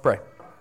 pray.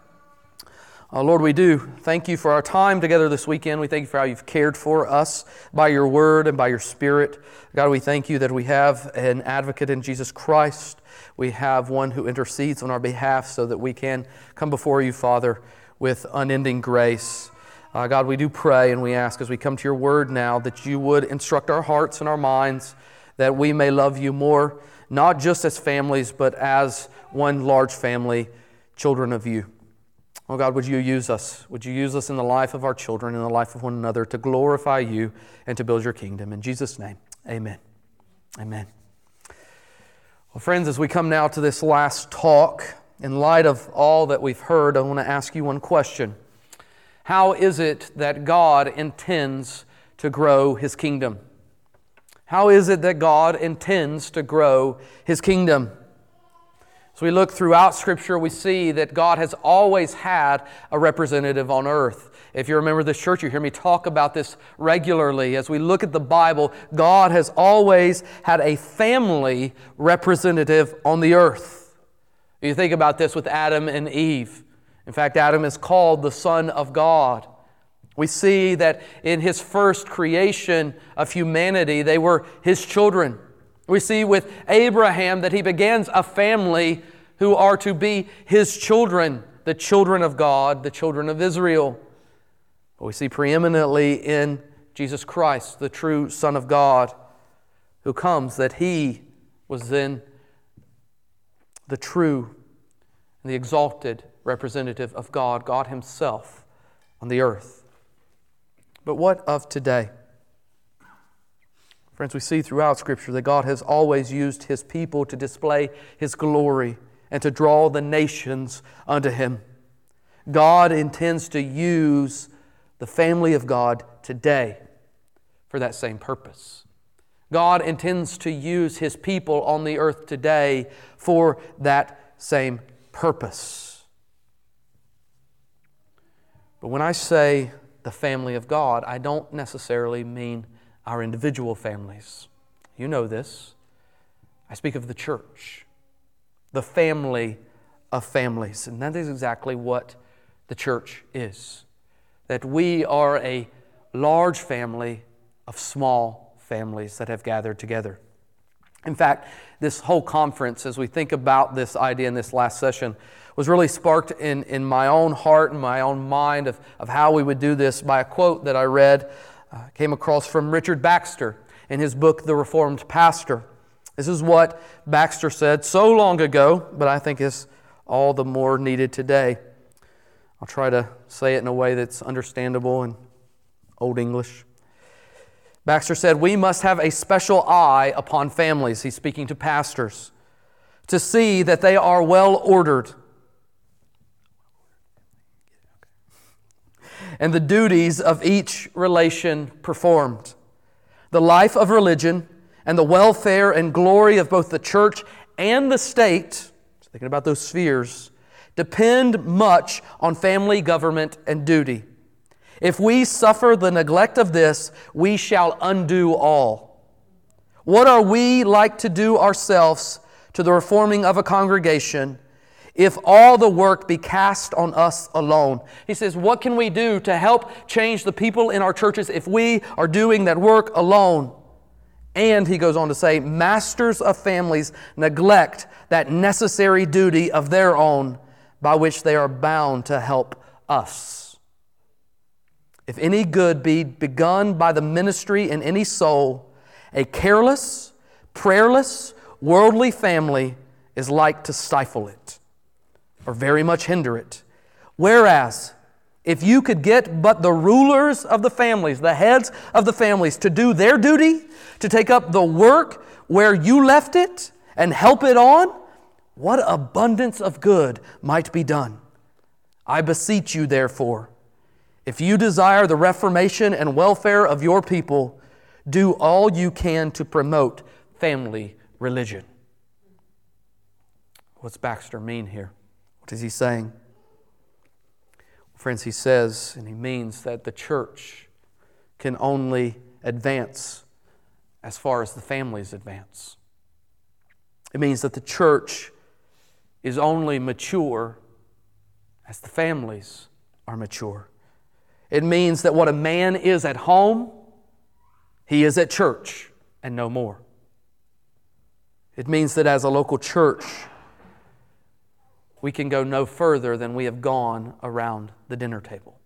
Lord, we do thank you for our time together this weekend. We thank you for how you've cared for us by your word and by your Spirit. God, we thank you that we have an advocate in Jesus Christ. We have one who intercedes on our behalf so that we can come before you, Father, with unending grace. God, we do pray and we ask as we come to your word now that you would instruct our hearts and our minds, that we may love you more, not just as families, but as one large family, children of you. Oh God, would you use us? Would you use us in the life of our children, in the life of one another, to glorify you and to build your kingdom? In Jesus' name, amen. Amen. Well, friends, as we come now to this last talk, in light of all that we've heard, I want to ask you one question. How is it that God intends to grow His kingdom? How is it that God intends to grow His kingdom? As we look throughout Scripture, we see that God has always had a representative on earth. If you remember this church, you hear me talk about this regularly. As we look at the Bible, God has always had a family representative on the earth. You think about this with Adam and Eve. In fact, Adam is called the Son of God. We see that in His first creation of humanity, they were His children. We see with Abraham that he begins a family who are to be his children, the children of God, the children of Israel. But we see preeminently in Jesus Christ, the true Son of God, who comes, that He was then the true and the exalted representative of God, God Himself on the earth. But what of today? Friends, we see throughout Scripture that God has always used His people to display His glory and to draw the nations unto Him. God intends to use the family of God today for that same purpose. God intends to use His people on the earth today for that same purpose. But when I say the family of God, I don't necessarily mean our individual families. You know this. I speak of the church, the family of families. And that is exactly what the church is. That we are a large family of small families that have gathered together. In fact, this whole conference, as we think about this idea in this last session, was really sparked in my own heart and my own mind of how we would do this by a quote that I read, came across from Richard Baxter in his book, The Reformed Pastor. This is what Baxter said so long ago, but I think is all the more needed today. I'll try to say it in a way that's understandable in Old English. Baxter said, "We must have a special eye upon families," he's speaking to pastors, "to see that they are well ordered and the duties of each relation performed. The life of religion and the welfare and glory of both the church and the state," thinking about those spheres, "depend much on family government and duty. If we suffer the neglect of this, we shall undo all. What are we like to do ourselves to the reforming of a congregation if all the work be cast on us alone?" He says, what can we do to help change the people in our churches if we are doing that work alone? And he goes on to say, masters of families neglect that necessary duty of their own by which they are bound to help us. If any good be begun by the ministry in any soul, a careless, prayerless, worldly family is like to stifle it, or very much hinder it. Whereas, if you could get but the rulers of the families, the heads of the families, to do their duty, to take up the work where you left it and help it on, what abundance of good might be done. I beseech you, therefore, if you desire the reformation and welfare of your people, do all you can to promote family religion. What's Baxter mean here? What is he saying? Friends, he says, and he means that the church can only advance as far as the families advance. It means that the church is only mature as the families are mature. It means that what a man is at home, he is at church and no more. It means that as a local church, we can go no further than we have gone around the dinner table.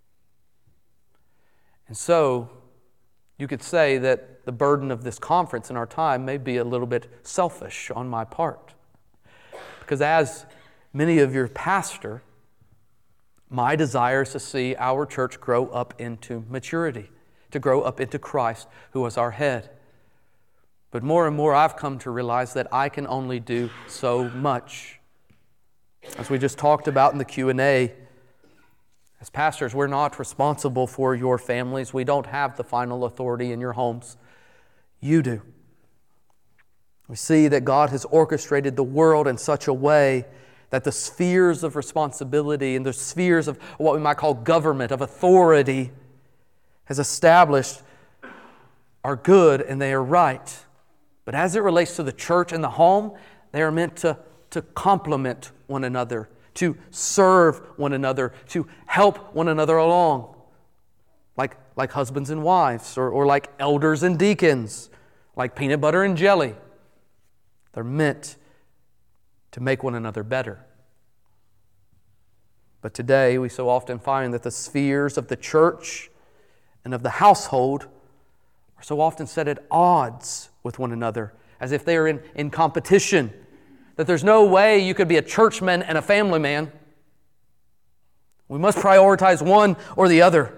And so, you could say that the burden of this conference in our time may be a little bit selfish on my part. Because as many of your pastor, my desire is to see our church grow up into maturity, to grow up into Christ, who is our head. But more and more I've come to realize that I can only do so much. As we just talked about in the Q&A, as pastors, we're not responsible for your families. We don't have the final authority in your homes. You do. We see that God has orchestrated the world in such a way that the spheres of responsibility and the spheres of what we might call government, of authority, has established are good and they are right. But as it relates to the church and the home, they are meant to complement one another, to serve one another, to help one another along, like husbands and wives, or like elders and deacons, like peanut butter and jelly. They're meant to make one another better. But today we so often find that the spheres of the church and of the household are so often set at odds with one another, as if they are in competition. That there's no way you could be a churchman and a family man. We must prioritize one or the other.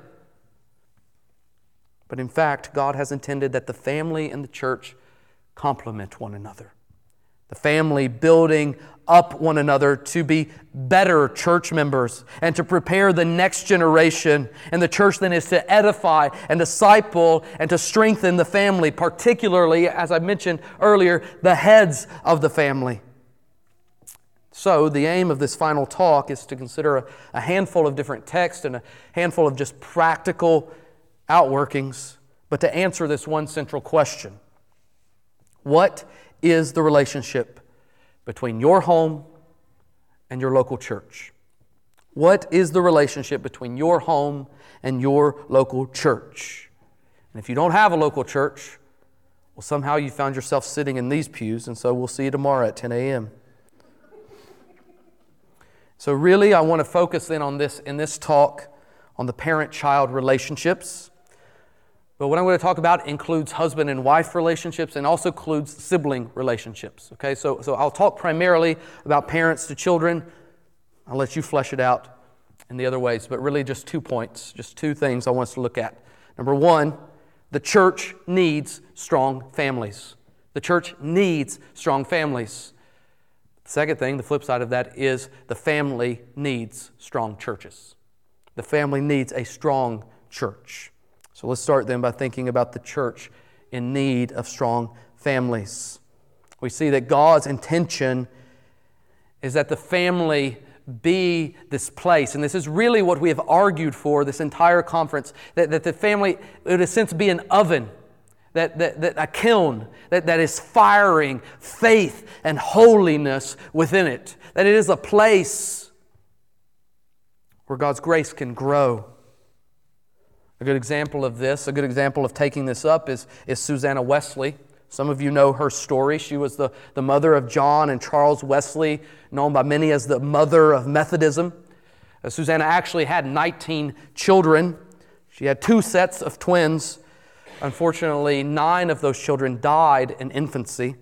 But in fact, God has intended that the family and the church complement one another. The family building up one another to be better church members and to prepare the next generation. And the church then is to edify and disciple and to strengthen the family, particularly, as I mentioned earlier, the heads of the family. So the aim of this final talk is to consider a handful of different texts and a handful of just practical outworkings, but to answer this one central question. What is the relationship between your home and your local church? What is the relationship between your home and your local church? And if you don't have a local church, well, somehow you found yourself sitting in these pews, and so we'll see you tomorrow at 10 a.m. So really, I want to focus in on this talk on the parent-child relationships. But what I'm going to talk about includes husband and wife relationships and also includes sibling relationships. Okay, so I'll talk primarily about parents to children. I'll let you flesh it out in the other ways, but really just 2 points, just 2 things I want us to look at. Number 1, the church needs strong families. The church needs strong families. The second thing, the flip side of that, is the family needs strong churches. The family needs a strong church. So let's start then by thinking about the church in need of strong families. We see that God's intention is that the family be this place, and this is really what we have argued for this entire conference, that the family, in a sense, be an oven, that a kiln that is firing faith and holiness within it, that it is a place where God's grace can grow. A good example of this, a good example of taking this up is Susanna Wesley. Some of you know her story. She was the mother of John and Charles Wesley, known by many as the mother of Methodism. Susanna actually had 19 children. She had 2 sets of twins. Unfortunately, 9 of those children died in infancy.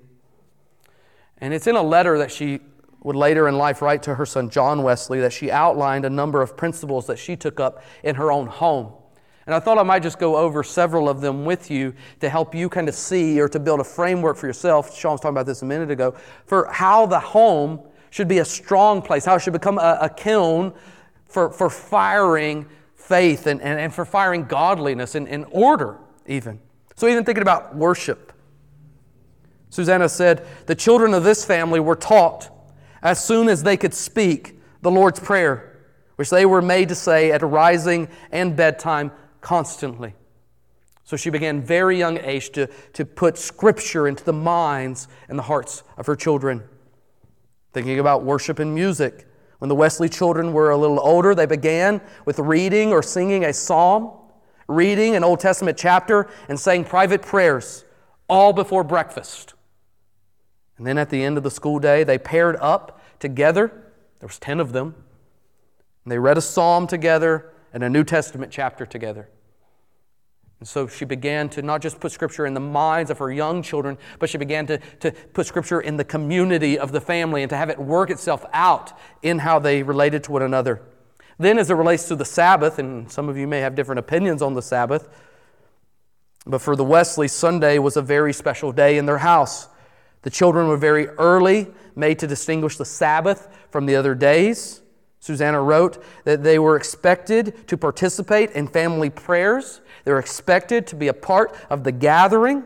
And it's in a letter that she would later in life write to her son John Wesley that she outlined a number of principles that she took up in her own home. And I thought I might just go over several of them with you to help you kind of see or to build a framework for yourself. Sean was talking about this a minute ago, for how the home should be a strong place, how it should become a kiln for firing faith and for firing godliness and order even. So even thinking about worship. Susanna said, the children of this family were taught as soon as they could speak the Lord's Prayer, which they were made to say at rising and bedtime constantly. So she began very young age to put Scripture into the minds and the hearts of her children. Thinking about worship and music. When the Wesley children were a little older, they began with reading or singing a psalm, reading an Old Testament chapter, and saying private prayers, all before breakfast. And then at the end of the school day, they paired up together. There was 10 of them. And they read a psalm together and a New Testament chapter together. And so she began to not just put Scripture in the minds of her young children, but she began to put Scripture in the community of the family and to have it work itself out in how they related to one another. Then as it relates to the Sabbath, and some of you may have different opinions on the Sabbath, but for the Wesley, Sunday was a very special day in their house. The children were very early made to distinguish the Sabbath from the other days. Susanna wrote that they were expected to participate in family prayers. They were expected to be a part of the gathering.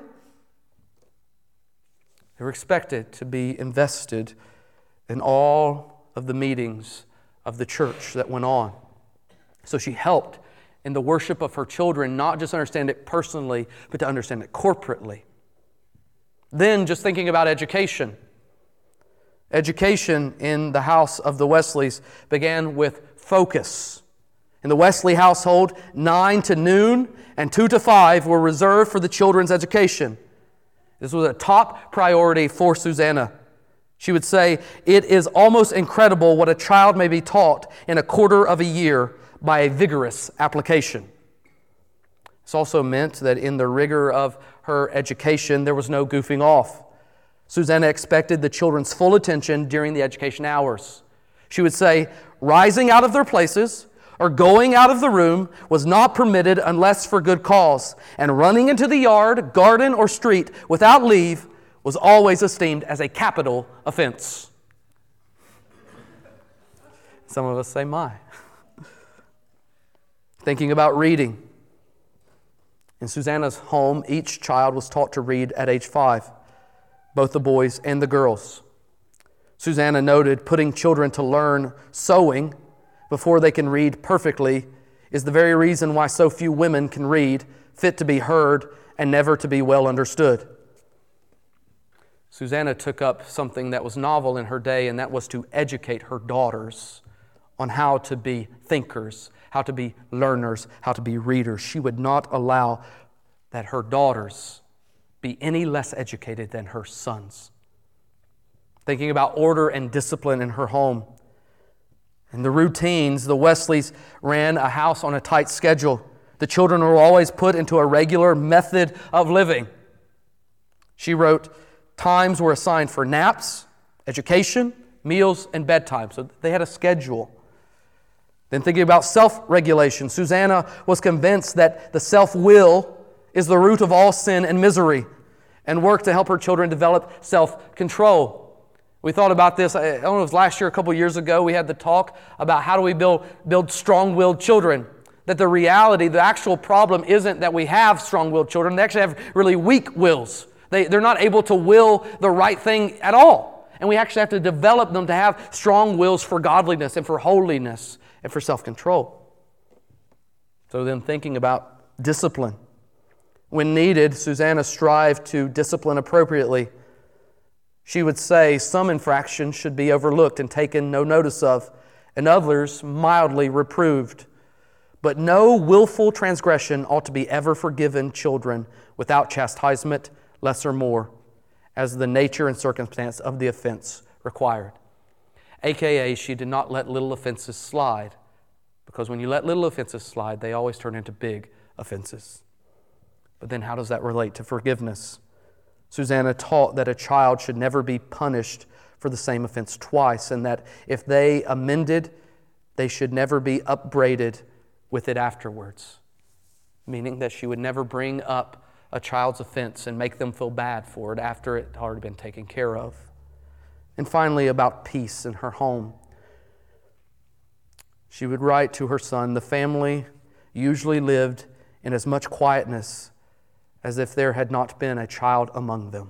They were expected to be invested in all of the meetings of the church that went on. So she helped in the worship of her children, not just understand it personally, but to understand it corporately. Then, just thinking about education. Education in the house of the Wesleys began with focus. In the Wesley household, 9 to noon and 2 to 5 were reserved for the children's education. This was a top priority for Susanna. She would say, "It is almost incredible what a child may be taught in a quarter of a year by a vigorous application." This also meant that in the rigor of her education, there was no goofing off. Susanna expected the children's full attention during the education hours. She would say, rising out of their places or going out of the room was not permitted unless for good cause, and running into the yard, garden, or street without leave was always esteemed as a capital offense. Some of us say, my. Thinking about reading. In Susanna's home, each child was taught to read at age 5, both the boys and the girls. Susanna noted putting children to learn sewing before they can read perfectly is the very reason why so few women can read, fit to be heard, and never to be well understood. Susanna took up something that was novel in her day, and that was to educate her daughters on how to be thinkers, how to be learners, how to be readers. She would not allow that her daughters be any less educated than her sons. Thinking about order and discipline in her home. And the routines, the Wesleys ran a house on a tight schedule. The children were always put into a regular method of living. She wrote, times were assigned for naps, education, meals, and bedtime. So they had a schedule. Then thinking about self-regulation, Susanna was convinced that the self-will is the root of all sin and misery, and worked to help her children develop self-control. We thought about this, I don't know if it was last year, a couple years ago, we had the talk about how do we build strong-willed children. That the reality, the actual problem isn't that we have strong-willed children, they actually have really weak wills. They're not able to will the right thing at all. And we actually have to develop them to have strong wills for godliness and for holiness and for self-control. So then thinking about discipline. When needed, Susanna strived to discipline appropriately. She would say some infractions should be overlooked and taken no notice of, and others mildly reproved. But no willful transgression ought to be ever forgiven children without chastisement, less or more, as the nature and circumstance of the offense required. AKA, she did not let little offenses slide, because when you let little offenses slide, they always turn into big offenses. But then how does that relate to forgiveness? Susanna taught that a child should never be punished for the same offense twice, and that if they amended, they should never be upbraided with it afterwards. Meaning that she would never bring up a child's offense and make them feel bad for it after it had already been taken care of. And finally, about peace in her home. She would write to her son, the family usually lived in as much quietness as if there had not been a child among them.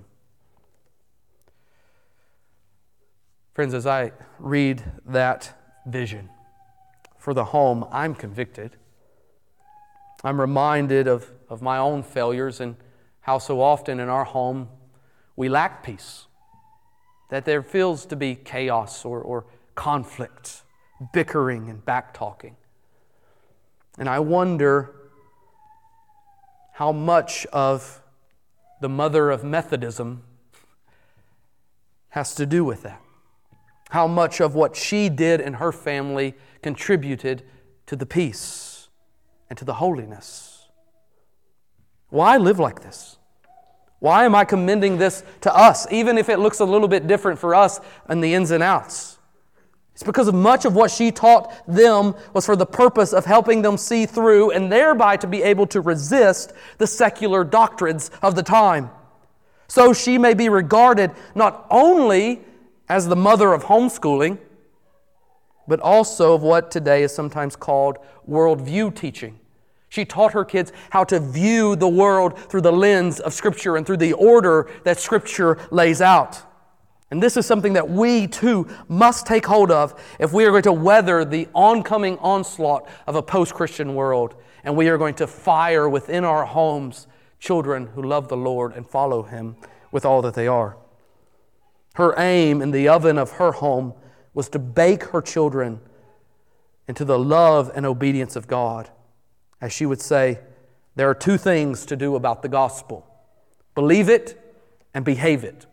Friends, as I read that vision for the home, I'm convicted. I'm reminded of my own failures and how so often in our home we lack peace. That there feels to be chaos or conflict. bickering and back-talking. And I wonder how much of the mother of Methodism has to do with that. How much of what she did in her family contributed to the peace and to the holiness. Why live like this? Why am I commending this to us, even if it looks a little bit different for us in the ins and outs? It's because of much of what she taught them was for the purpose of helping them see through and thereby to be able to resist the secular doctrines of the time. So she may be regarded not only as the mother of homeschooling, but also of what today is sometimes called worldview teaching. She taught her kids how to view the world through the lens of Scripture and through the order that Scripture lays out. And this is something that we too must take hold of if we are going to weather the oncoming onslaught of a post-Christian world, and we are going to fire within our homes children who love the Lord and follow Him with all that they are. Her aim in the oven of her home was to bake her children into the love and obedience of God. As she would say, there are two things to do about the gospel: believe it and behave it.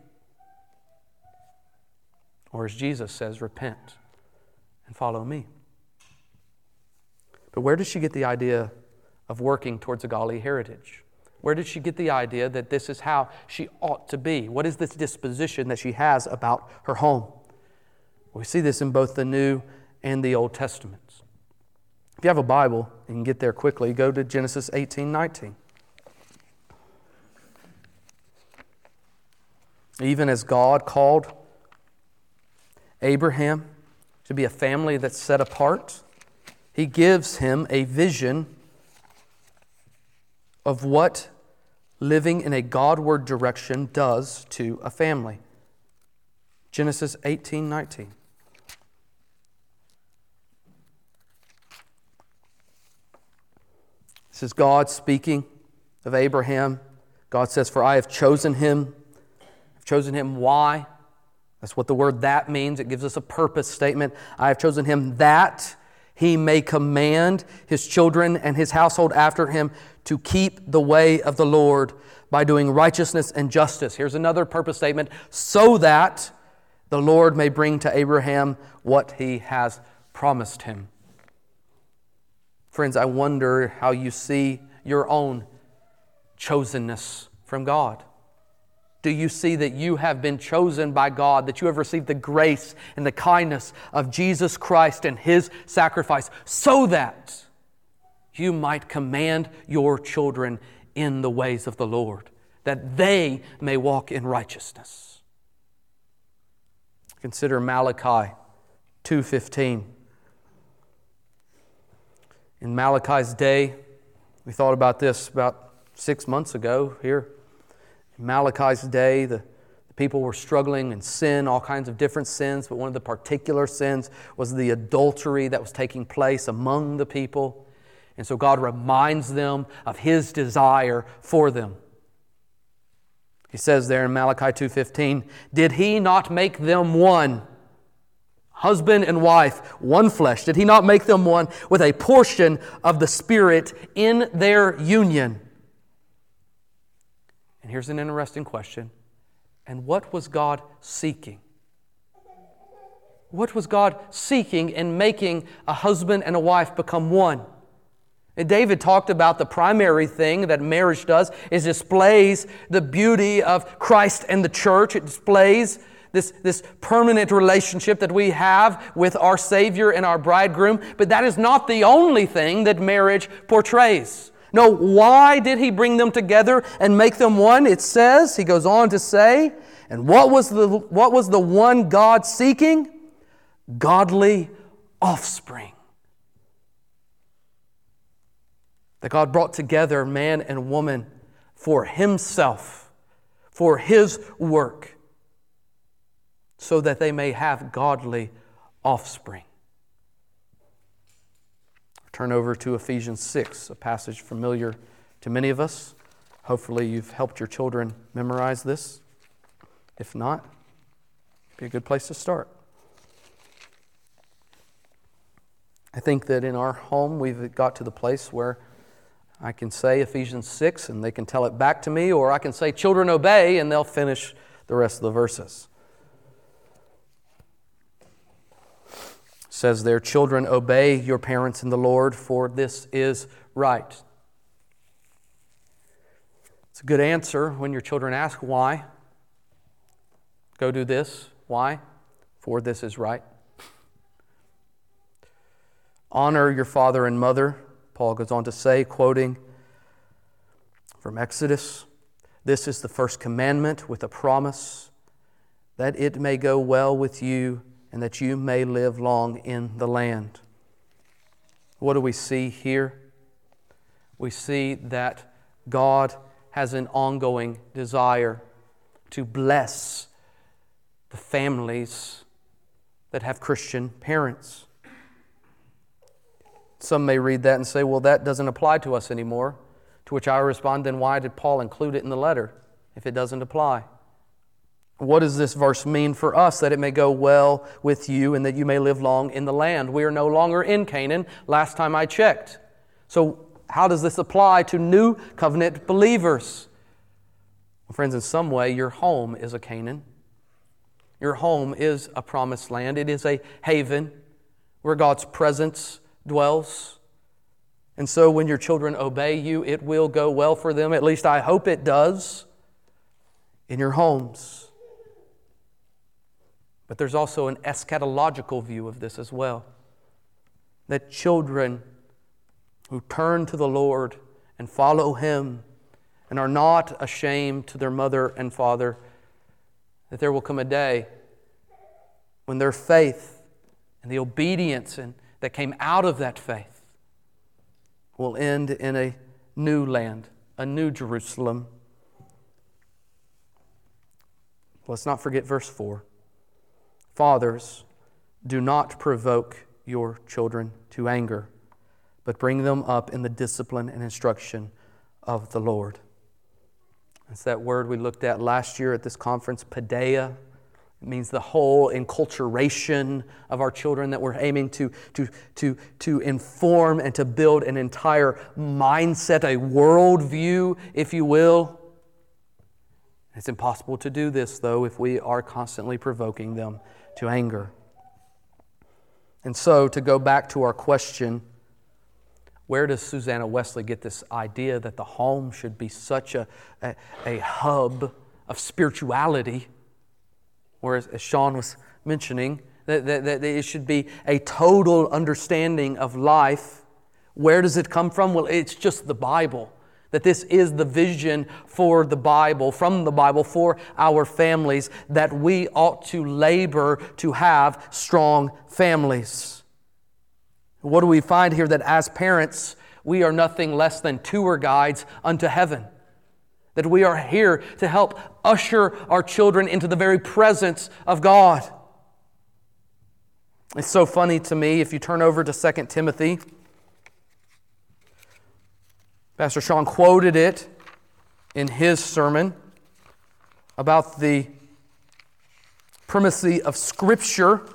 Or as Jesus says, repent and follow me. But where did she get the idea of working towards a godly heritage? Where did she get the idea that this is how she ought to be? What is this disposition that she has about her home? We see this in both the New and the Old Testaments. If you have a Bible and can get there quickly, go to Genesis 18:19. Even as God called Abraham to be a family that's set apart, He gives him a vision of what living in a Godward direction does to a family. Genesis 18:19. This is God speaking of Abraham. God says, "For I have chosen him." I've chosen him. Why? That's what the word "that" means. It gives us a purpose statement. I have chosen him that he may command his children and his household after him to keep the way of the Lord by doing righteousness and justice. Here's another purpose statement: so that the Lord may bring to Abraham what he has promised him. Friends, I wonder how you see your own chosenness from God. Do you see that you have been chosen by God, that you have received the grace and the kindness of Jesus Christ and His sacrifice, so that you might command your children in the ways of the Lord, that they may walk in righteousness? Consider Malachi 2:15. In Malachi's day, we thought about this about 6 months ago here. In Malachi's day, the people were struggling in sin, all kinds of different sins, but one of the particular sins was the adultery that was taking place among the people. And so God reminds them of His desire for them. He says there in Malachi 2:15, "Did He not make them one? Husband and wife, one flesh. Did He not make them one with a portion of the Spirit in their union?" And here's an interesting question. And what was God seeking? What was God seeking in making a husband and a wife become one? And David talked about the primary thing that marriage does is displays the beauty of Christ and the church. It displays this permanent relationship that we have with our Savior and our bridegroom. But that is not the only thing that marriage portrays. No, why did He bring them together and make them one? It says, he goes on to say, and what was the one God seeking? Godly offspring. That God brought together man and woman for Himself, for His work, so that they may have godly offspring. Turn over to Ephesians 6, a passage familiar to many of us. Hopefully you've helped your children memorize this. If not, it'd be a good place to start. I think that in our home we've got to the place where I can say Ephesians 6 and they can tell it back to me, or I can say, children, obey, and they'll finish the rest of the verses. It says there, children, obey your parents in the Lord, for this is right. It's a good answer when your children ask why. Go do this. Why? For this is right. Honor your father and mother, Paul goes on to say, quoting from Exodus, this is the first commandment with a promise that it may go well with you and that you may live long in the land. What do we see here? We see that God has an ongoing desire to bless the families that have Christian parents. Some may read that and say, well, that doesn't apply to us anymore. To which I respond, then why did Paul include it in the letter if it doesn't apply? What does this verse mean for us? That it may go well with you and that you may live long in the land. We are no longer in Canaan, last time I checked. So how does this apply to new covenant believers? Well, friends, in some way, your home is a Canaan. Your home is a promised land. It is a haven where God's presence dwells. And so when your children obey you, it will go well for them. At least I hope it does in your homes. But there's also an eschatological view of this as well. That children who turn to the Lord and follow Him and are not ashamed to their mother and father, that there will come a day when their faith and the obedience that came out of that faith will end in a new land, a new Jerusalem. Let's not forget verse 4. Fathers, do not provoke your children to anger, but bring them up in the discipline and instruction of the Lord. It's that word we looked at last year at this conference, paideia. It means the whole enculturation of our children, that we're aiming to inform and to build an entire mindset, a worldview, if you will. It's impossible to do this, though, if we are constantly provoking them to anger. And so, to go back to our question, where does Susanna Wesley get this idea that the home should be such a hub of spirituality? Whereas, as Sean was mentioning, that it should be a total understanding of life. Where does it come from? Well, it's just the Bible. That this is the vision for the Bible, from the Bible, for our families, that we ought to labor to have strong families. What do we find here? That as parents, we are nothing less than tour guides unto heaven. That we are here to help usher our children into the very presence of God. It's so funny to me, if you turn over to 2 Timothy, Pastor Sean quoted it in his sermon about the primacy of Scripture.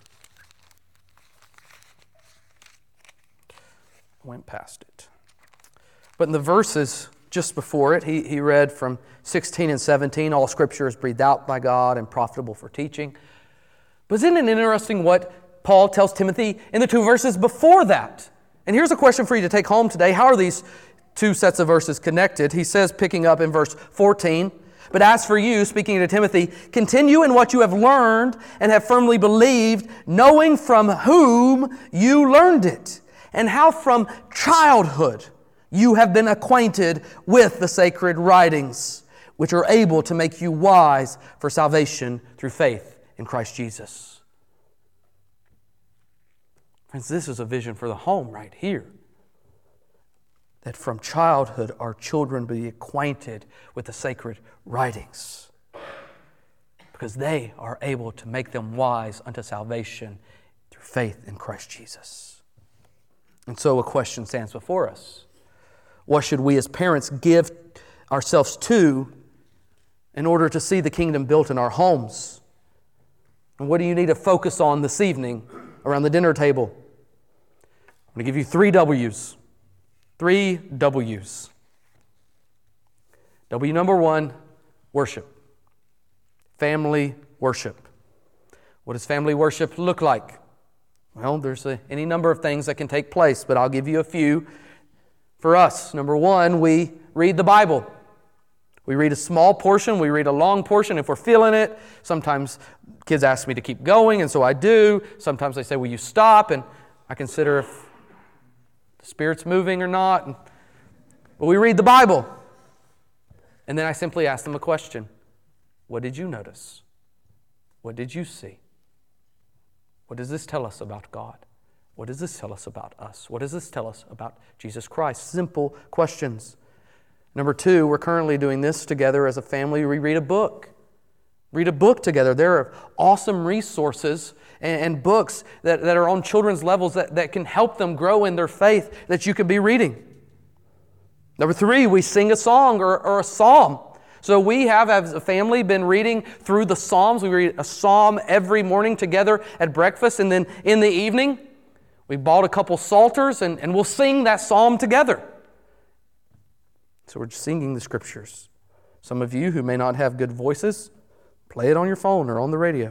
Went past it. But in the verses just before it, he read from 16 and 17, all Scripture is breathed out by God and profitable for teaching. But isn't it interesting what Paul tells Timothy in the two verses before that? And here's a question for you to take home today. How are these two sets of verses connected? He says, picking up in verse 14, but as for you, speaking to Timothy, continue in what you have learned and have firmly believed, knowing from whom you learned it, and how from childhood you have been acquainted with the sacred writings, which are able to make you wise for salvation through faith in Christ Jesus. Friends, this is a vision for the home right here. That from childhood our children be acquainted with the sacred writings, because they are able to make them wise unto salvation through faith in Christ Jesus. And so a question stands before us. What should we as parents give ourselves to in order to see the kingdom built in our homes? And what do you need to focus on this evening around the dinner table? I'm going to give you 3 W's. 3 W's. W number 1, worship. Family worship. What does family worship look like? Well, there's any number of things that can take place, but I'll give you a few. For us, number 1, we read the Bible. We read a small portion, we read a long portion if we're feeling it. Sometimes kids ask me to keep going, and so I do. Sometimes they say, will you stop? And I consider if the Spirit's moving or not. But we read the Bible. And then I simply ask them a question. What did you notice? What did you see? What does this tell us about God? What does this tell us about us? What does this tell us about Jesus Christ? Simple questions. Number 2, we're currently doing this together as a family. We read a book. Read a book together. There are awesome resources and books that are on children's levels that can help them grow in their faith that you could be reading. Number 3, we sing a song or a psalm. So we have, as a family, been reading through the Psalms. We read a psalm every morning together at breakfast, and then in the evening, we bought a couple psalters, and we'll sing that psalm together. So we're singing the Scriptures. Some of you who may not have good voices, play it on your phone or on the radio.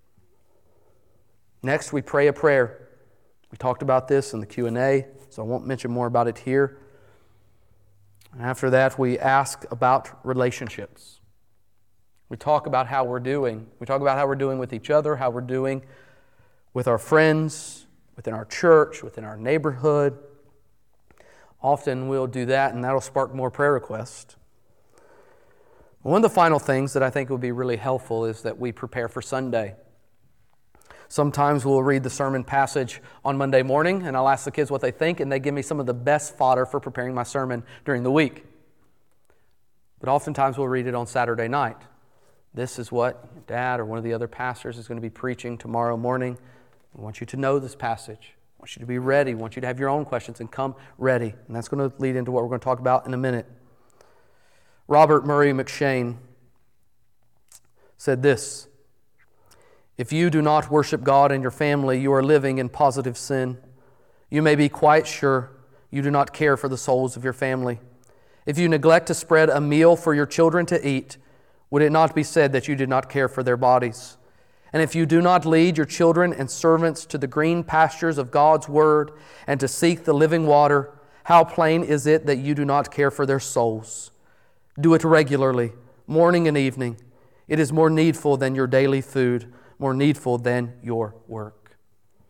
Next, we pray a prayer. We talked about this in the Q&A, so I won't mention more about it here. And after that, we ask about relationships. We talk about how we're doing. We talk about how we're doing with each other, how we're doing with our friends, within our church, within our neighborhood. Often we'll do that, and that'll spark more prayer requests. One of the final things that I think would be really helpful is that we prepare for Sunday. Sometimes we'll read the sermon passage on Monday morning, and I'll ask the kids what they think, and they give me some of the best fodder for preparing my sermon during the week. But oftentimes we'll read it on Saturday night. This is what Dad or one of the other pastors is going to be preaching tomorrow morning. I want you to know this passage. I want you to be ready. I want you to have your own questions and come ready. And that's going to lead into what we're going to talk about in a minute. Robert Murray McShane said this: if you do not worship God in your family, you are living in positive sin. You may be quite sure you do not care for the souls of your family. If you neglect to spread a meal for your children to eat, would it not be said that you did not care for their bodies? And if you do not lead your children and servants to the green pastures of God's Word and to seek the living water, how plain is it that you do not care for their souls? Do it regularly, morning and evening. It is more needful than your daily food, more needful than your work.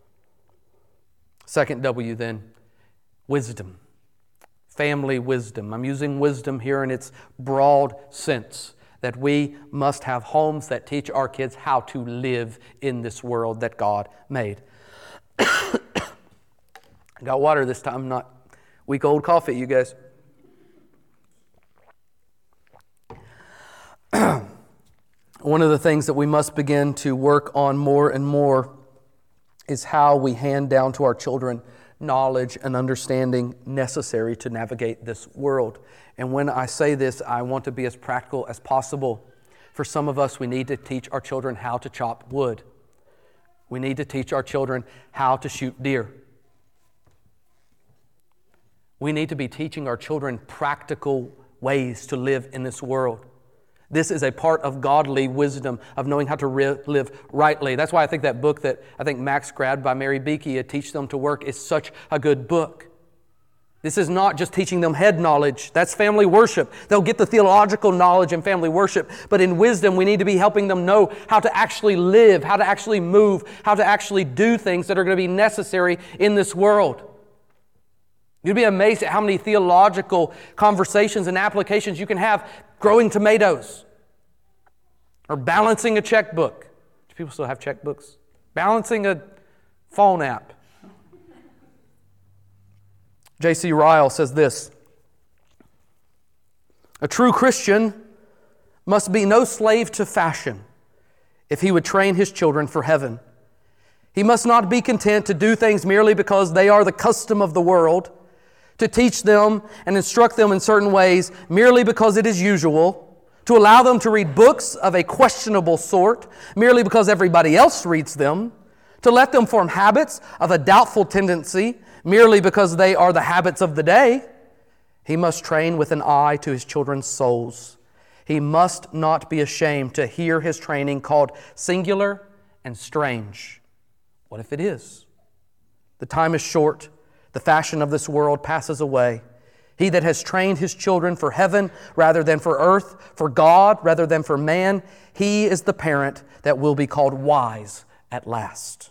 Second W then, wisdom. Family wisdom. I'm using wisdom here in its broad sense, that we must have homes that teach our kids how to live in this world that God made. I got water this time, not week-old coffee, you guys. One of the things that we must begin to work on more and more is how we hand down to our children knowledge and understanding necessary to navigate this world. And when I say this, I want to be as practical as possible. For some of us, we need to teach our children how to chop wood. We need to teach our children how to shoot deer. We need to be teaching our children practical ways to live in this world. This is a part of godly wisdom, of knowing how to live rightly. That's why I think that book that I think Max grabbed by Mary Beakey, Teach Them to Work, is such a good book. This is not just teaching them head knowledge. That's family worship. They'll get the theological knowledge in family worship. But in wisdom, we need to be helping them know how to actually live, how to actually move, how to actually do things that are going to be necessary in this world. You'd be amazed at how many theological conversations and applications you can have growing tomatoes or balancing a checkbook. Do people still have checkbooks? Balancing a phone app. J.C. Ryle says this: a true Christian must be no slave to fashion if he would train his children for heaven. He must not be content to do things merely because they are the custom of the world, to teach them and instruct them in certain ways merely because it is usual, to allow them to read books of a questionable sort merely because everybody else reads them, to let them form habits of a doubtful tendency merely because they are the habits of the day. He must train with an eye to his children's souls. He must not be ashamed to hear his training called singular and strange. What if it is? The time is short. The fashion of this world passes away. He that has trained his children for heaven rather than for earth, for God rather than for man, he is the parent that will be called wise at last.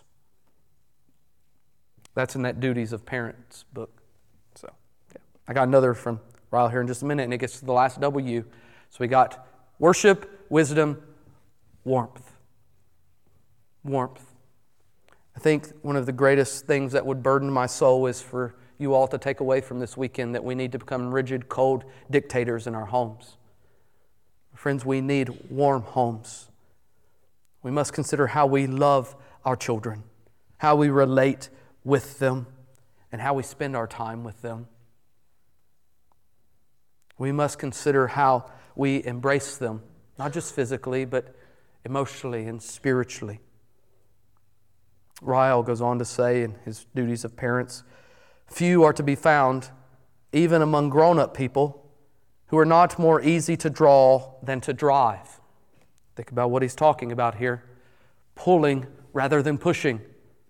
That's in that Duties of Parents book. So, yeah. I got another from Ryle here in just a minute, and it gets to the last W. So we got worship, wisdom, warmth. Warmth. I think one of the greatest things that would burden my soul is for you all to take away from this weekend that we need to become rigid, cold dictators in our homes. Friends, we need warm homes. We must consider how we love our children, how we relate with them, and how we spend our time with them. We must consider how we embrace them, not just physically, but emotionally and spiritually. Ryle goes on to say in his Duties of Parents, few are to be found, even among grown-up people, who are not more easy to draw than to drive. Think about what he's talking about here. Pulling rather than pushing.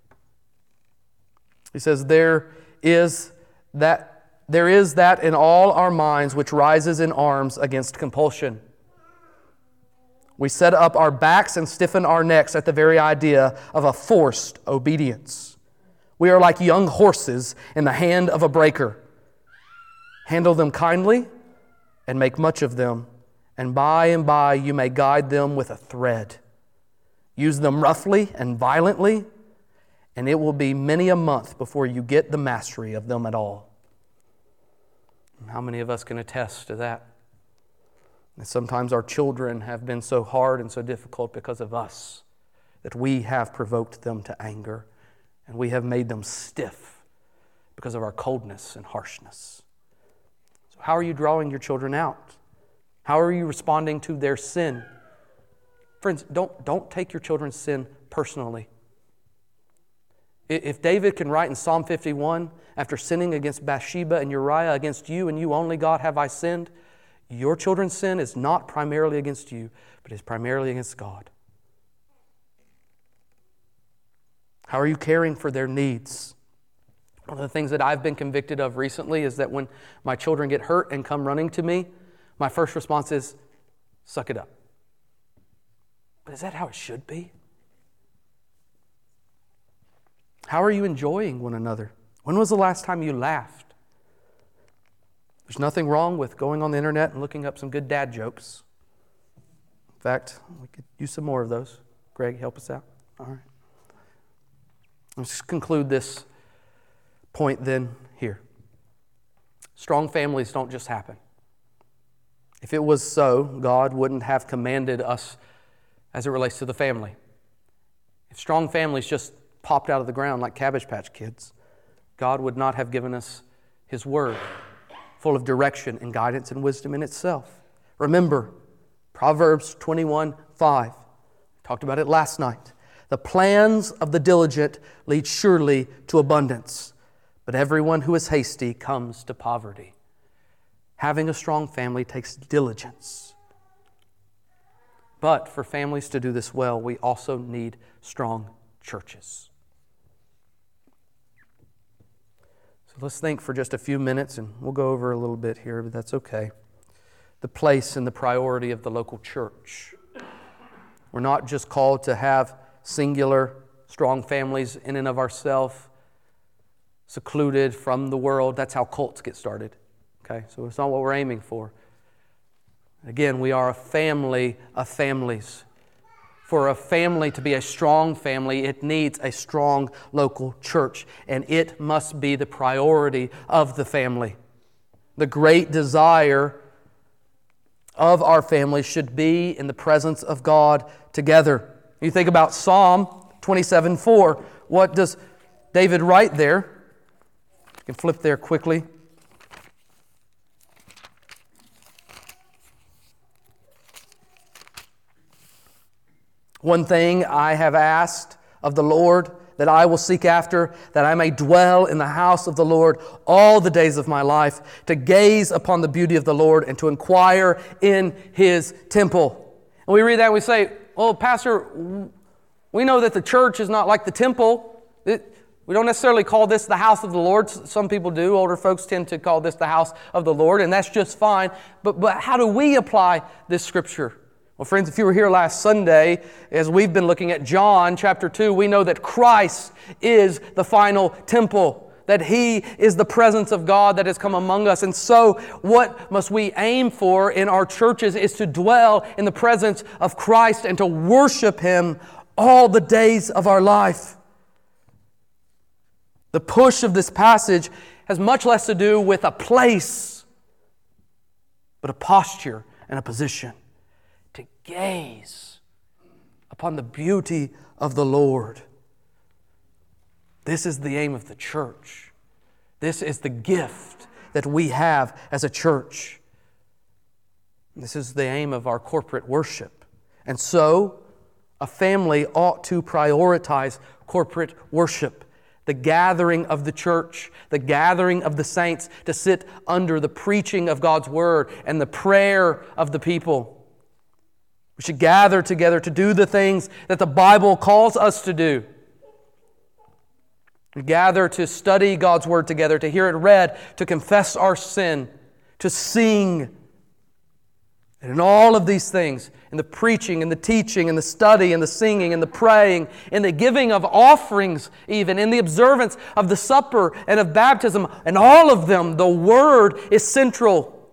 He says, there is that in all our minds which rises in arms against compulsion. We set up our backs and stiffen our necks at the very idea of a forced obedience. We are like young horses in the hand of a breaker. Handle them kindly and make much of them, and by you may guide them with a thread. Use them roughly and violently, and it will be many a month before you get the mastery of them at all. How many of us can attest to that? And sometimes our children have been so hard and so difficult because of us that we have provoked them to anger, and we have made them stiff because of our coldness and harshness. So how are you drawing your children out? How are you responding to their sin? Friends, don't take your children's sin personally. If David can write in Psalm 51, after sinning against Bathsheba and Uriah, against you and you only, God, have I sinned, your children's sin is not primarily against you, but is primarily against God. How are you caring for their needs? One of the things that I've been convicted of recently is that when my children get hurt and come running to me, my first response is, suck it up. But is that how it should be? How are you enjoying one another? When was the last time you laughed? There's nothing wrong with going on the internet and looking up some good dad jokes. In fact, we could use some more of those. Greg, help us out. All right. Let's conclude this point then here. Strong families don't just happen. If it was so, God wouldn't have commanded us as it relates to the family. If strong families just popped out of the ground like Cabbage Patch Kids, God would not have given us His Word, full of direction and guidance and wisdom in itself. Remember, Proverbs 21:5. Talked about it last night. The plans of the diligent lead surely to abundance, but everyone who is hasty comes to poverty. Having a strong family takes diligence. But for families to do this well, we also need strong churches. So let's think for just a few minutes, and we'll go over a little bit here, but that's okay. The place and the priority of the local church. We're not just called to have singular, strong families in and of ourselves, secluded from the world. That's how cults get started. Okay, so it's not what we're aiming for. Again, we are a family of families. For a family to be a strong family, it needs a strong local church, and it must be the priority of the family. The great desire of our family should be in the presence of God together. You think about Psalm 27:4. What does David write there? You can flip there quickly. One thing I have asked of the Lord, that I will seek after, that I may dwell in the house of the Lord all the days of my life, to gaze upon the beauty of the Lord and to inquire in His temple. And we read that and we say, well, Pastor, we know that the church is not like the temple. We don't necessarily call this the house of the Lord. Some people do. Older folks tend to call this the house of the Lord, and that's just fine. But how do we apply this Scripture? Well, friends, if you were here last Sunday, as we've been looking at John chapter 2, we know that Christ is the final temple, that He is the presence of God that has come among us. And so what must we aim for in our churches is to dwell in the presence of Christ and to worship Him all the days of our life. The push of this passage has much less to do with a place, but a posture and a position. To gaze upon the beauty of the Lord. This is the aim of the church. This is the gift that we have as a church. This is the aim of our corporate worship. And so, a family ought to prioritize corporate worship. The gathering of the church, the gathering of the saints to sit under the preaching of God's Word and the prayer of the people. We should gather together to do the things that the Bible calls us to do. We gather to study God's Word together, to hear it read, to confess our sin, to sing. And in all of these things, in the preaching, in the teaching, in the study, in the singing, in the praying, in the giving of offerings even, in the observance of the supper and of baptism, and all of them, the Word is central.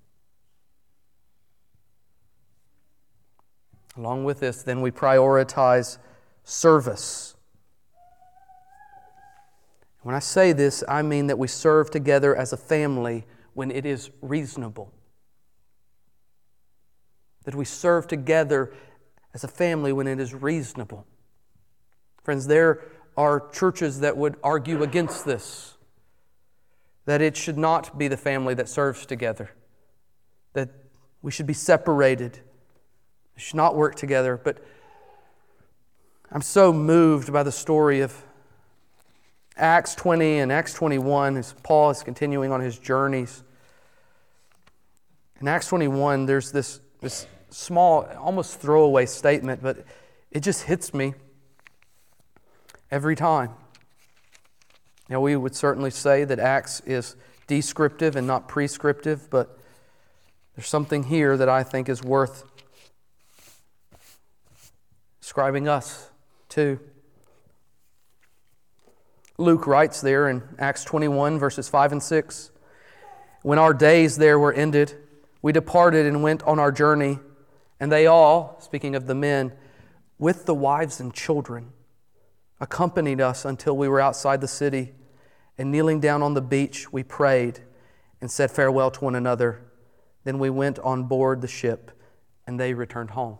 Along with this, then we prioritize service. When I say this, I mean that we serve together as a family when it is reasonable. That we serve together as a family when it is reasonable. Friends, there are churches that would argue against this. That it should not be the family that serves together. That we should be separated. We should not work together. But I'm so moved by the story of Acts 20 and Acts 21 as Paul is continuing on his journeys. In Acts 21, there's this small, almost throwaway statement, but it just hits me every time. Now, we would certainly say that Acts is descriptive and not prescriptive, but there's something here that I think is worth describing us too. Luke writes there in Acts 21, verses 5 and 6, "When our days there were ended, we departed and went on our journey, and they all," speaking of the men, "with the wives and children, accompanied us until we were outside the city, and kneeling down on the beach, we prayed and said farewell to one another. Then we went on board the ship, and they returned home."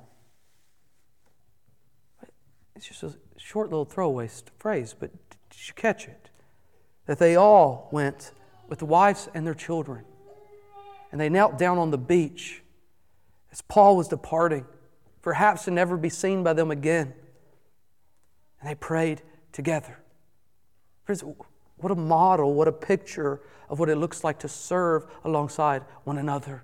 It's just a short little throwaway phrase, but did you catch it? That they all went with the wives and their children, and they knelt down on the beach as Paul was departing, perhaps to never be seen by them again. And they prayed together. Friends, what a model, what a picture of what it looks like to serve alongside one another.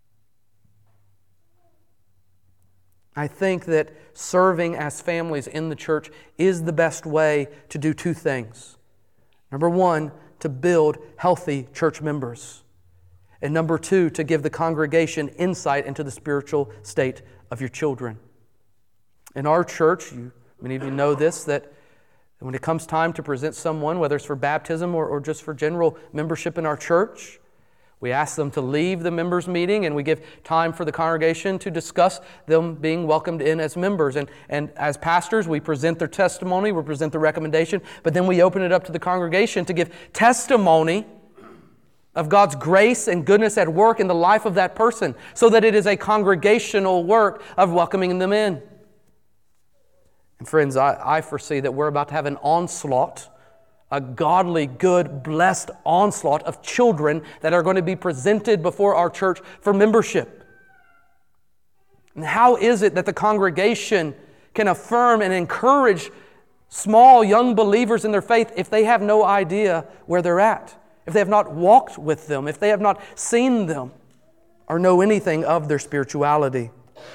I think that serving as families in the church is the best way to do two things. Number one, to build healthy church members. And number two, to give the congregation insight into the spiritual state of your children. In our church, many of you know this, that when it comes time to present someone, whether it's for baptism or just for general membership in our church, we ask them to leave the members' meeting and we give time for the congregation to discuss them being welcomed in as members. And as pastors, we present their testimony, we present the recommendation, but then we open it up to the congregation to give testimony of God's grace and goodness at work in the life of that person, so that it is a congregational work of welcoming them in. And friends, I foresee that we're about to have an onslaught, a godly, good, blessed onslaught of children that are going to be presented before our church for membership. And how is it that the congregation can affirm and encourage small young believers in their faith if they have no idea where they're at, if they have not walked with them, if they have not seen them or know anything of their spirituality.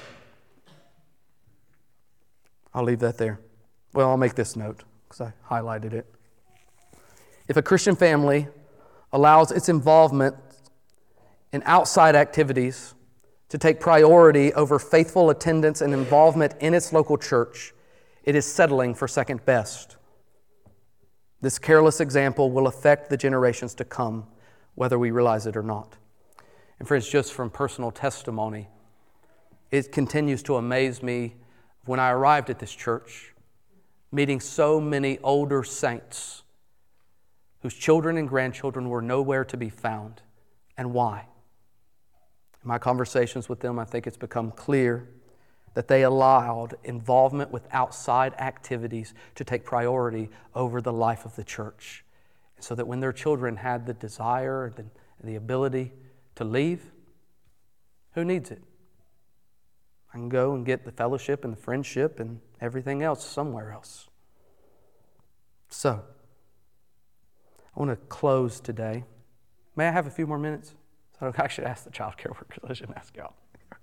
I'll leave that there. Well, I'll make this note because I highlighted it. If a Christian family allows its involvement in outside activities to take priority over faithful attendance and involvement in its local church, it is settling for second best. This careless example will affect the generations to come, whether we realize it or not. And friends, just from personal testimony, it continues to amaze me when I arrived at this church, meeting so many older saints whose children and grandchildren were nowhere to be found. And why? In my conversations with them, I think it's become clear that they allowed involvement with outside activities to take priority over the life of the church. So that when their children had the desire and the ability to leave, who needs it? I can go and get the fellowship and the friendship and everything else somewhere else. So, I want to close today. May I have a few more minutes? I should ask the child care workers. I shouldn't ask y'all.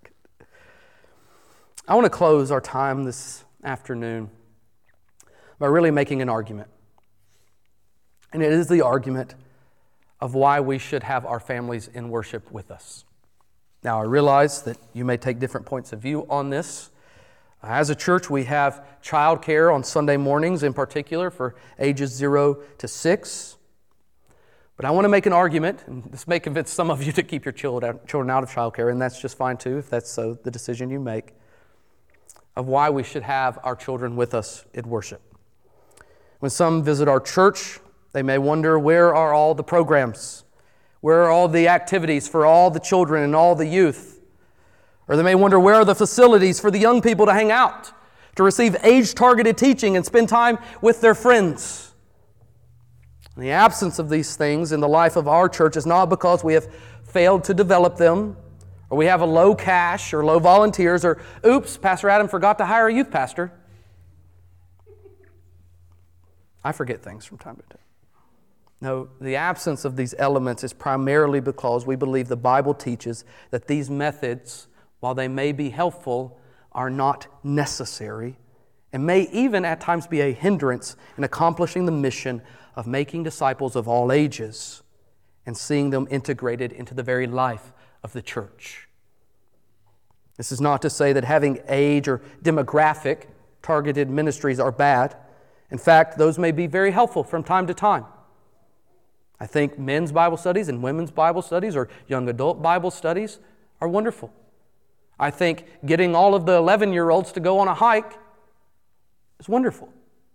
I want to close our time this afternoon by really making an argument. And it is the argument of why we should have our families in worship with us. Now, I realize that you may take different points of view on this. As a church, we have child care on Sunday mornings in particular for ages 0 to 6. But I want to make an argument, and this may convince some of you to keep your children out of child care, and that's just fine too, if that's so the decision you make, of why we should have our children with us in worship. When some visit our church, they may wonder, where are all the programs? Where are all the activities for all the children and all the youth? Or they may wonder, where are the facilities for the young people to hang out, to receive age-targeted teaching and spend time with their friends? And the absence of these things in the life of our church is not because we have failed to develop them, or we have a low cash or low volunteers, or oops, Pastor Adam forgot to hire a youth pastor. I forget things from time to time. No, the absence of these elements is primarily because we believe the Bible teaches that these methods, while they may be helpful, are not necessary and may even at times be a hindrance in accomplishing the mission of making disciples of all ages and seeing them integrated into the very life of the church. This is not to say that having age or demographic targeted ministries are bad. In fact, those may be very helpful from time to time. I think men's Bible studies and women's Bible studies or young adult Bible studies are wonderful. I think getting all of the 11-year-olds to go on a hike is wonderful.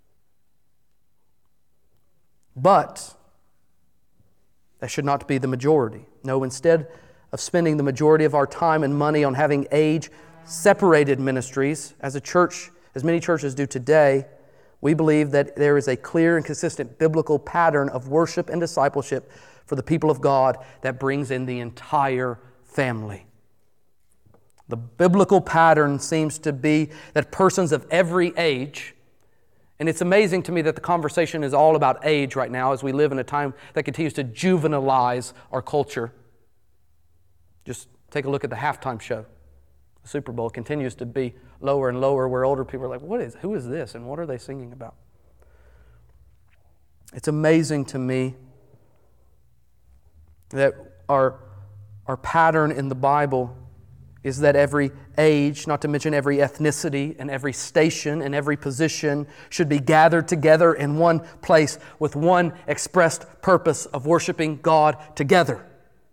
But that should not be the majority. No, instead of spending the majority of our time and money on having age-separated ministries, as a church, as many churches do today, we believe that there is a clear and consistent biblical pattern of worship and discipleship for the people of God that brings in the entire family. The biblical pattern seems to be that persons of every age, and it's amazing to me that the conversation is all about age right now as we live in a time that continues to juvenilize our culture. Just take a look at the halftime show. The Super Bowl continues to be lower and lower, where older people are like, who is this and what are they singing about? It's amazing to me that our pattern in the Bible is that every age, not to mention every ethnicity and every station and every position, should be gathered together in one place with one expressed purpose of worshiping God together.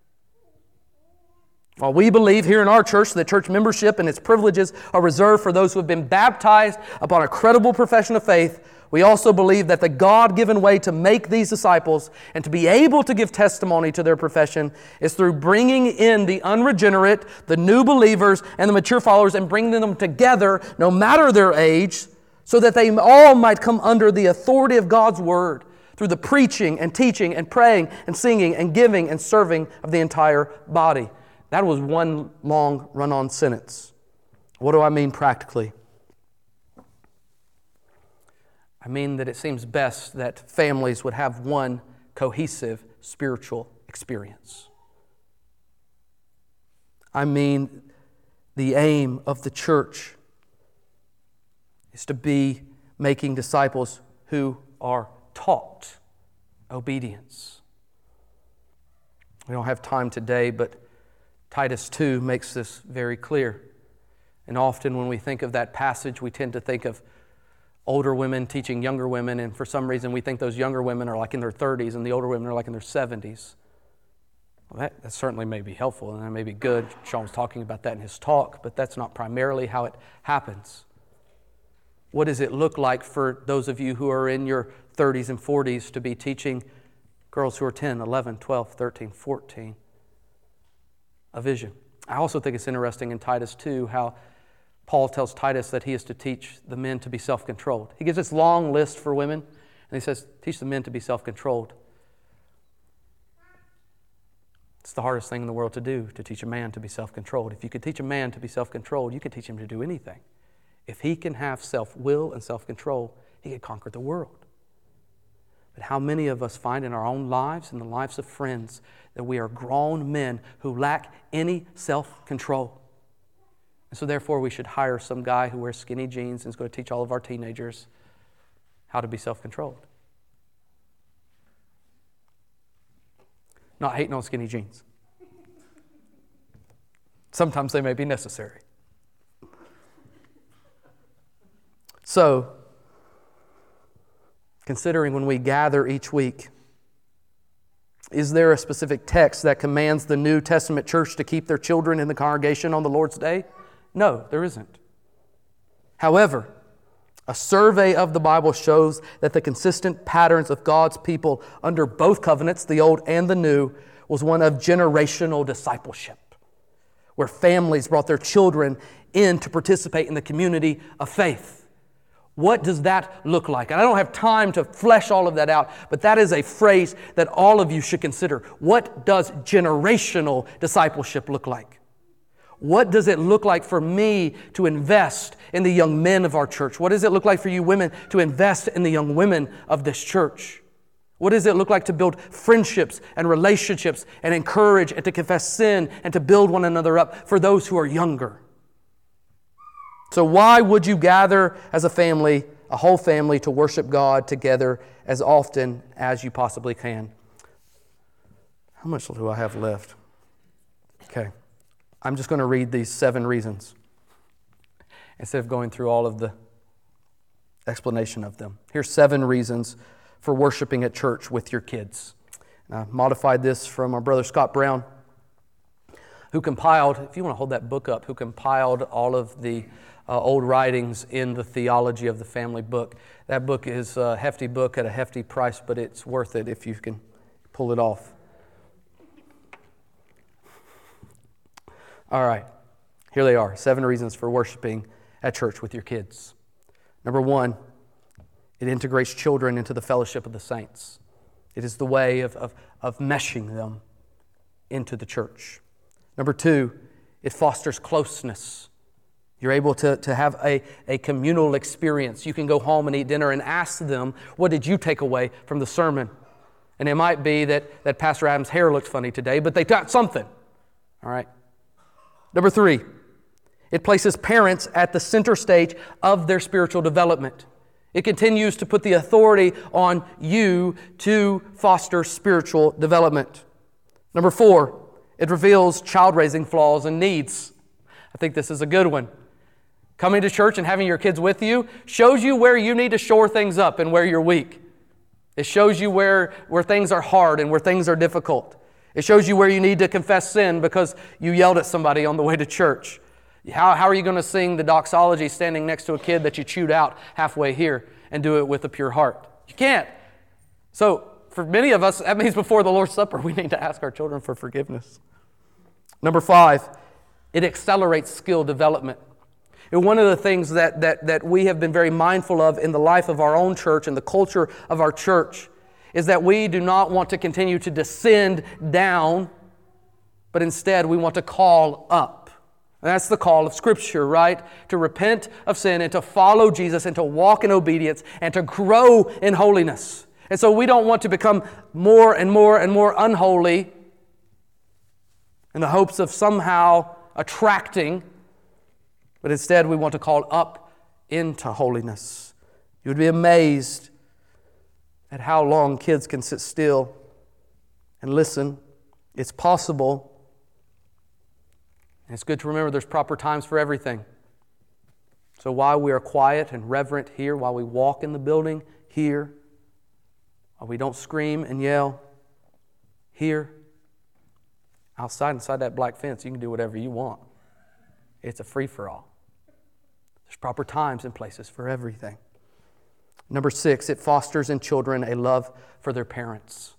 While we believe here in our church that church membership and its privileges are reserved for those who have been baptized upon a credible profession of faith, we also believe that the God-given way to make these disciples and to be able to give testimony to their profession is through bringing in the unregenerate, the new believers, and the mature followers and bringing them together, no matter their age, so that they all might come under the authority of God's Word through the preaching and teaching and praying and singing and giving and serving of the entire body. That was one long run-on sentence. What do I mean practically? I mean that it seems best that families would have one cohesive spiritual experience. I mean the aim of the church is to be making disciples who are taught obedience. We don't have time today, but Titus 2 makes this very clear. And often when we think of that passage, we tend to think of older women teaching younger women, and for some reason we think those younger women are like in their 30s and the older women are like in their 70s. Well, that certainly may be helpful and that may be good. Sean was talking about that in his talk, but that's not primarily how it happens. What does it look like for those of you who are in your 30s and 40s to be teaching girls who are 10, 11, 12, 13, 14 a vision? I also think it's interesting in Titus 2 how Paul tells Titus that he is to teach the men to be self-controlled. He gives this long list for women, and he says, teach the men to be self-controlled. It's the hardest thing in the world to do, to teach a man to be self-controlled. If you could teach a man to be self-controlled, you could teach him to do anything. If he can have self-will and self-control, he can conquer the world. But how many of us find in our own lives and the lives of friends that we are grown men who lack any self-control? And so therefore we should hire some guy who wears skinny jeans and is going to teach all of our teenagers how to be self-controlled. Not hating on skinny jeans. Sometimes they may be necessary. So, considering when we gather each week, is there a specific text that commands the New Testament church to keep their children in the congregation on the Lord's Day? No, there isn't. However, a survey of the Bible shows that the consistent patterns of God's people under both covenants, the Old and the New, was one of generational discipleship, where families brought their children in to participate in the community of faith. What does that look like? And I don't have time to flesh all of that out, but that is a phrase that all of you should consider. What does generational discipleship look like? What does it look like for me to invest in the young men of our church? What does it look like for you women to invest in the young women of this church? What does it look like to build friendships and relationships and encourage and to confess sin and to build one another up for those who are younger? So why would you gather as a family, a whole family, to worship God together as often as you possibly can? How much do I have left? Okay. I'm just going to read these 7 reasons instead of going through all of the explanation of them. Here's 7 reasons for worshiping at church with your kids. And I modified this from our brother Scott Brown, who compiled, if you want to hold that book up, who compiled all of the old writings in the Theology of the Family book. That book is a hefty book at a hefty price, but it's worth it if you can pull it off. All right, here they are, 7 reasons for worshiping at church with your kids. Number 1, it integrates children into the fellowship of the saints. It is the way of meshing them into the church. Number 2, it fosters closeness. You're able to have a communal experience. You can go home and eat dinner and ask them, what did you take away from the sermon? And it might be that Pastor Adam's hair looked funny today, but they got something. All right. Number 3, it places parents at the center stage of their spiritual development. It continues to put the authority on you to foster spiritual development. Number 4, it reveals child-raising flaws and needs. I think this is a good one. Coming to church and having your kids with you shows you where you need to shore things up and where you're weak. It shows you where things are hard and where things are difficult. It shows you where you need to confess sin because you yelled at somebody on the way to church. How are you going to sing the doxology standing next to a kid that you chewed out halfway here and do it with a pure heart? You can't. So for many of us, that means before the Lord's Supper, we need to ask our children for forgiveness. Number 5, it accelerates skill development. And one of the things that we have been very mindful of in the life of our own church and the culture of our church is that we do not want to continue to descend down, but instead we want to call up. And that's the call of Scripture, right? To repent of sin and to follow Jesus and to walk in obedience and to grow in holiness. And so we don't want to become more and more and more unholy in the hopes of somehow attracting, but instead we want to call up into holiness. You would be amazed at how long kids can sit still and listen. It's possible. And it's good to remember there's proper times for everything. So while we are quiet and reverent here, while we walk in the building here, while we don't scream and yell here, inside that black fence, you can do whatever you want. It's a free-for-all. There's proper times and places for everything. Number 6, it fosters in children a love for their parents.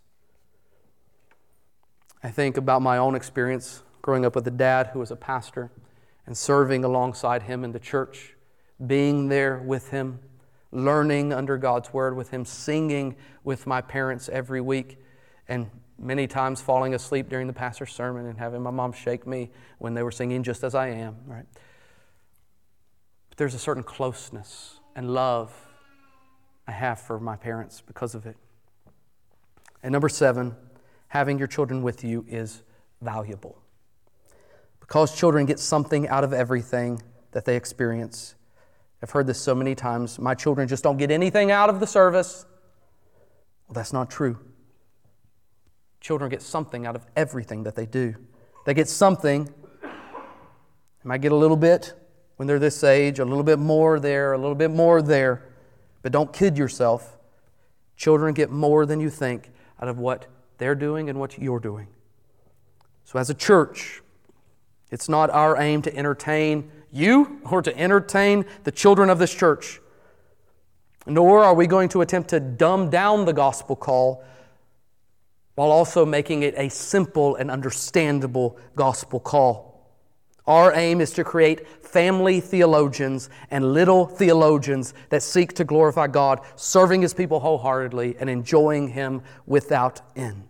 I think about my own experience growing up with a dad who was a pastor and serving alongside him in the church, being there with him, learning under God's Word with him, singing with my parents every week, and many times falling asleep during the pastor's sermon and having my mom shake me when they were singing Just As I Am, right? But there's a certain closeness and love I have for my parents because of it. And number 7, having your children with you is valuable. Because children get something out of everything that they experience. I've heard this so many times. My children just don't get anything out of the service. Well, that's not true. Children get something out of everything that they do. They get something. They might get a little bit when they're this age, a little bit more there, a little bit more there. But don't kid yourself. Children get more than you think out of what they're doing and what you're doing. So as a church, it's not our aim to entertain you or to entertain the children of this church. Nor are we going to attempt to dumb down the gospel call while also making it a simple and understandable gospel call. Our aim is to create family theologians and little theologians that seek to glorify God, serving His people wholeheartedly and enjoying Him without end.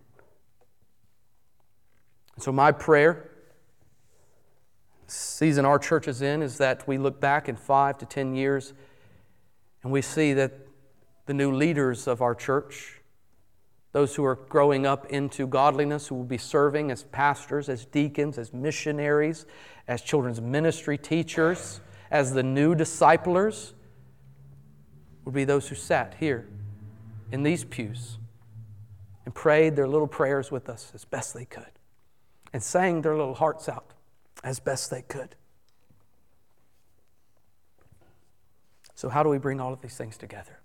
So my prayer, season our church is in, is that we look back in 5 to 10 years and we see that the new leaders of our church, those who are growing up into godliness, who will be serving as pastors, as deacons, as missionaries, as children's ministry teachers, as the new disciplers, would be those who sat here in these pews and prayed their little prayers with us as best they could and sang their little hearts out as best they could. So how do we bring all of these things together?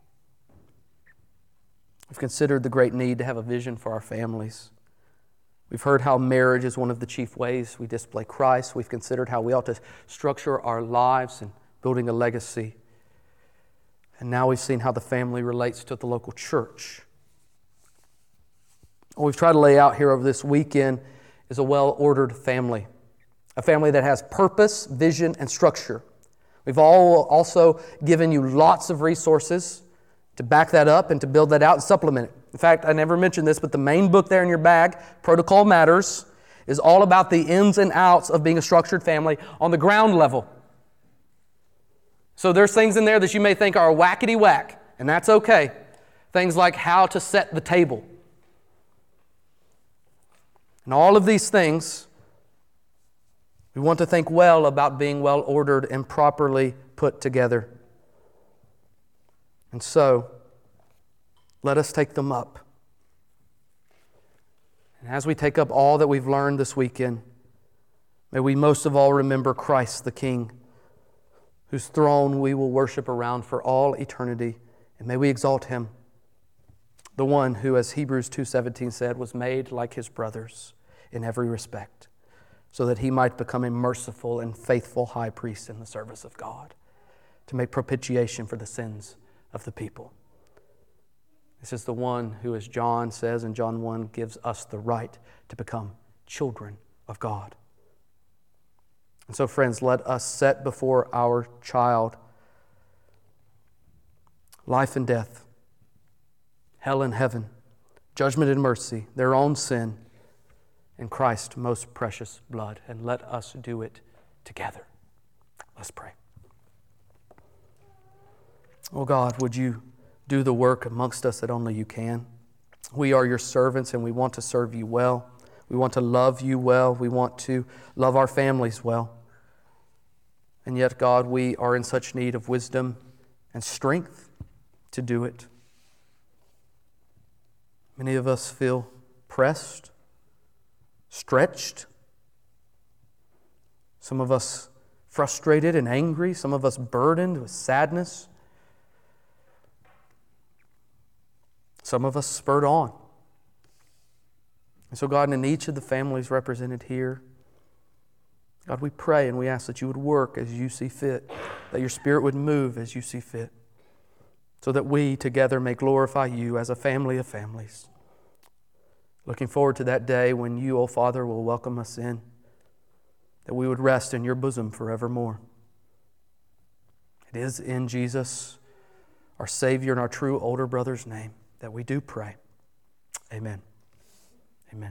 We've considered the great need to have a vision for our families. We've heard how marriage is one of the chief ways we display Christ. We've considered how we ought to structure our lives in building a legacy. And now we've seen how the family relates to the local church. What we've tried to lay out here over this weekend is a well-ordered family. A family that has purpose, vision, and structure. We've also given you lots of resources to back that up and to build that out and supplement it. In fact, I never mentioned this, but the main book there in your bag, Protocol Matters, is all about the ins and outs of being a structured family on the ground level. So there's things in there that you may think are whackety whack, and that's okay. Things like how to set the table. And all of these things, we want to think well about being well ordered and properly put together. And so, let us take them up. And as we take up all that we've learned this weekend, may we most of all remember Christ the King, whose throne we will worship around for all eternity. And may we exalt Him, the one who, as Hebrews 2:17 said, was made like His brothers in every respect, so that He might become a merciful and faithful high priest in the service of God, to make propitiation for the sins of the people. This is the one who, as John says in John 1, gives us the right to become children of God. And so, friends, let us set before our child life and death, hell and heaven, judgment and mercy, their own sin, and Christ's most precious blood. And let us do it together. Let's pray. Oh God, would you do the work amongst us that only you can? We are your servants and we want to serve you well. We want to love you well. We want to love our families well. And yet, God, we are in such need of wisdom and strength to do it. Many of us feel pressed, stretched. Some of us frustrated and angry. Some of us burdened with sadness. Some of us spurred on. And so, God, in each of the families represented here, God, we pray and we ask that you would work as you see fit, that your Spirit would move as you see fit, so that we together may glorify you as a family of families. Looking forward to that day when you, O Father, will welcome us in, that we would rest in your bosom forevermore. It is in Jesus, our Savior and our true older brother's name, that we do pray. Amen.